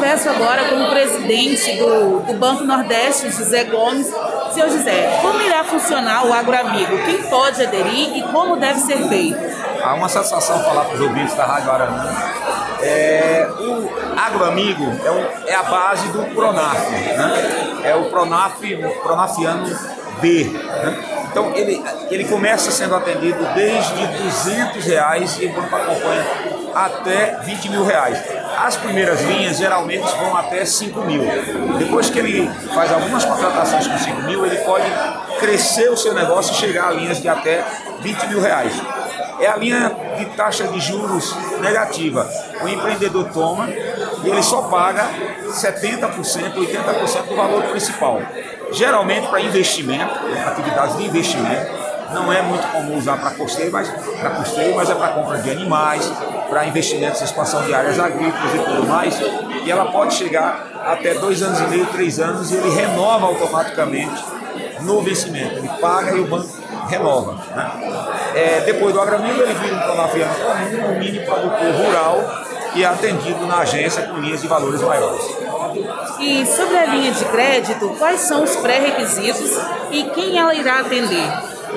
converso agora com o presidente do Banco Nordeste, José Gomes. Senhor José, como irá funcionar o Agroamigo? Quem pode aderir e como deve ser feito? Há uma satisfação falar para os ouvintes da Rádio Araranã. O Agroamigo é a base do Pronaf, né? É o Pronafiano B, né? Então ele começa sendo atendido desde R$200 e o banco acompanha até R$20.000. As primeiras linhas geralmente vão até 5 mil. Depois que ele faz algumas contratações com 5 mil, ele pode crescer o seu negócio e chegar a linhas de até R$20.000. É a linha de taxa de juros negativa. O empreendedor toma e ele só paga 70%, 80% do valor principal. Geralmente para investimento, atividades de investimento. Não é muito comum usar para custeio, mas é para compra de animais, para investimentos em expansão de áreas agrícolas e tudo mais. E ela pode chegar até 2 anos e meio, 3 anos, e ele renova automaticamente no vencimento. Ele paga e o banco renova, né? Depois do Agroamigo, ele vira um pronafiano comum, um mini produtor rural e é atendido na agência com linhas de valores maiores. E sobre a linha de crédito, quais são os pré-requisitos e quem ela irá atender?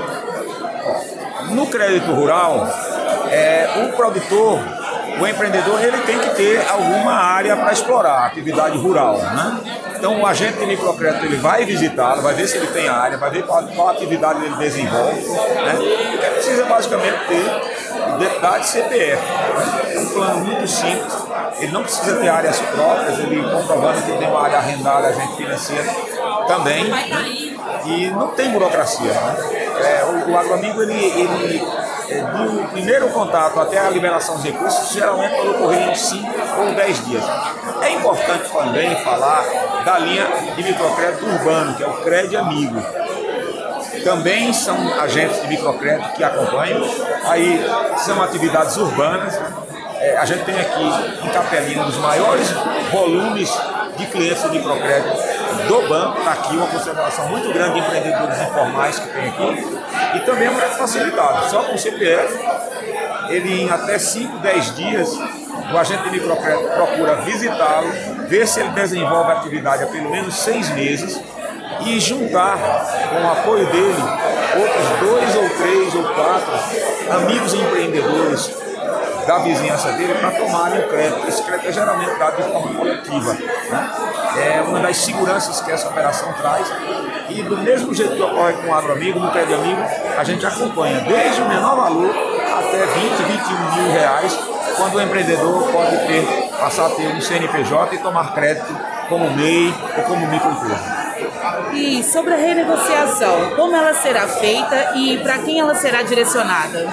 No crédito rural, o produtor, o empreendedor, ele tem que ter alguma área para explorar, a atividade rural, né? Então o agente de microcrédito ele vai visitá-lo, vai ver se ele tem área, vai ver qual atividade ele desenvolve, né? Ele precisa basicamente ter identidade CPF, né? É um plano muito simples, ele não precisa ter áreas próprias, ele comprovando que tem uma área arrendada, agente financeiro também, né? E não tem burocracia, né? O Agroamigo, do primeiro contato até a liberação dos recursos, geralmente pode ocorrer em 5 ou 10 dias. É importante também falar da linha de microcrédito urbano, que é o Crédito Amigo. Também são agentes de microcrédito que acompanham, aí são atividades urbanas. A gente tem aqui em Capelinha um dos maiores volumes de clientes de microcrédito do banco. Está aqui uma concentração muito grande de empreendedores informais que tem aqui, e também é muito facilitado, só com o CPF, ele em até 5, 10 dias, o agente de microcrédito procura visitá-lo, ver se ele desenvolve a atividade há pelo menos 6 meses e juntar com o apoio dele outros 2 ou 3 ou 4 amigos empreendedores da vizinhança dele para tomarem o crédito. Esse crédito é geralmente dado de forma coletiva, né? É uma das seguranças que essa operação traz, e do mesmo jeito que ocorre com o Agroamigo, no Crédito Amigo, a gente acompanha desde o menor valor até 20, 21 mil reais, quando o empreendedor pode passar a ter um CNPJ e tomar crédito como MEI ou como microempresa. E sobre a renegociação, como ela será feita e para quem ela será direcionada?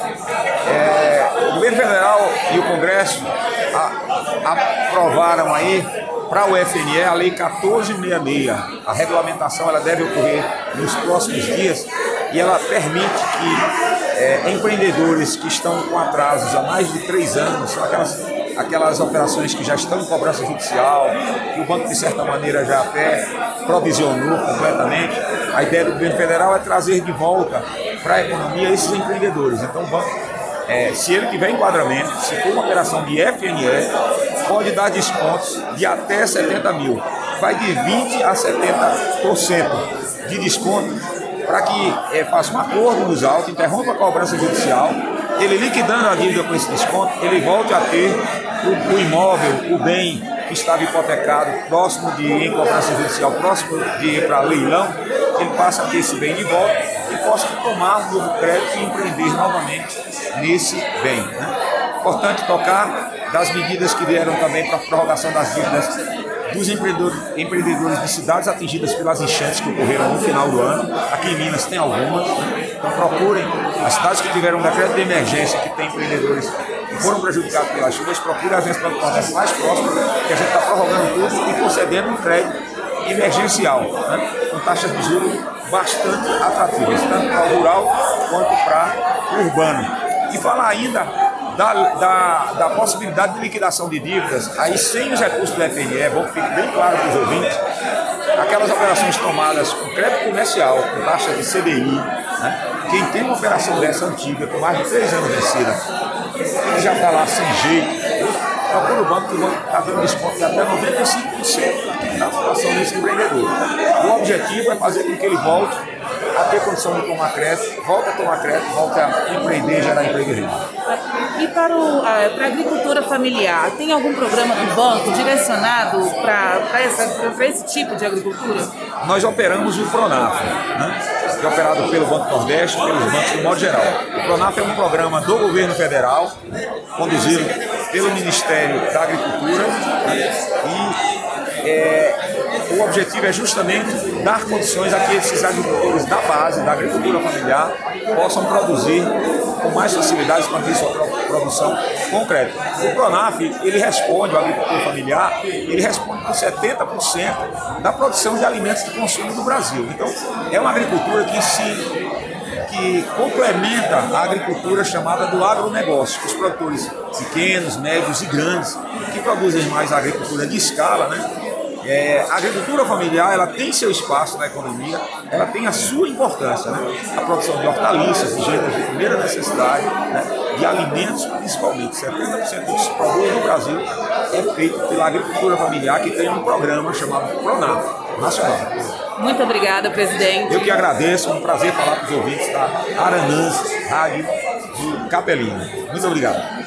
O governo federal e o Congresso aprovaram aí para o FNE a Lei 1466. A regulamentação ela deve ocorrer nos próximos dias e ela permite que empreendedores que estão com atrasos há mais de 3 anos, aquelas operações que já estão em cobrança judicial, que o banco de certa maneira já até provisionou completamente, a ideia do governo federal é trazer de volta para a economia esses empreendedores. Então o banco, se ele tiver enquadramento, se for uma operação de FNE, pode dar descontos de até 70 mil. Vai de 20% a 70% de desconto para que faça um acordo nos autos, interrompa a cobrança judicial, ele liquidando a dívida com esse desconto, ele volte a ter o imóvel, o bem que estava hipotecado, próximo de ir em cobrança judicial, próximo de ir para leilão, ele passa a ter esse bem de volta e possa tomar um novo crédito e empreender novamente nesse bem, né? Importante tocar das medidas que vieram também para a prorrogação das dívidas dos empreendedores de cidades atingidas pelas enchentes que ocorreram no final do ano. Aqui em Minas tem algumas, né? Então procurem as cidades que tiveram um decreto de emergência, que tem empreendedores que foram prejudicados pelas chuvas, procurem a agência do Nordeste mais próxima, que a gente está prorrogando tudo e concedendo um crédito emergencial, né? Com taxas de juros bastante atrativas, tanto para o rural quanto para o urbano. E falar ainda da possibilidade de liquidação de dívidas, aí sem os recursos do FNE, é bom que fique bem claro para os ouvintes, aquelas operações tomadas com crédito comercial, com taxa de CDI, né? Quem tem uma operação dessa antiga, com mais de 3 anos vencida, ele já está lá sem jeito, procura o banco, que o banco está dando desconto de até 95% da situação desse empreendedor. O objetivo é fazer com que ele volte a ter condição de tomar crédito, volte a tomar crédito, volte a empreender, gerar emprego e renda. E para a agricultura familiar, tem algum programa do banco direcionado para esse tipo de agricultura? Nós operamos o Pronaf, né? Que é operado pelo Banco Nordeste, pelos bancos de modo geral. O Pronaf é um programa do governo federal, conduzido pelo Ministério da Agricultura, e o objetivo é justamente dar condições a que esses agricultores da base, da agricultura familiar, possam produzir com mais facilidade para ter sua produção concreta. O Pronaf, ele responde, o agricultor familiar, ele responde por 70% da produção de alimentos de consumo do Brasil. Então, é uma agricultura que complementa a agricultura chamada do agronegócio, os produtores pequenos, médios e grandes, que produzem mais a agricultura de escala, né? A agricultura familiar, ela tem seu espaço na economia, ela tem a sua importância, né? A produção de hortaliças, de gêneros de primeira necessidade, né? De alimentos principalmente. 70% do que se produz no Brasil é feito pela agricultura familiar, que tem um programa chamado Pronaf nacional. Muito obrigada, presidente. Eu que agradeço, é um prazer falar com os ouvintes da Aranãs Rádio de Capelina. Muito obrigado.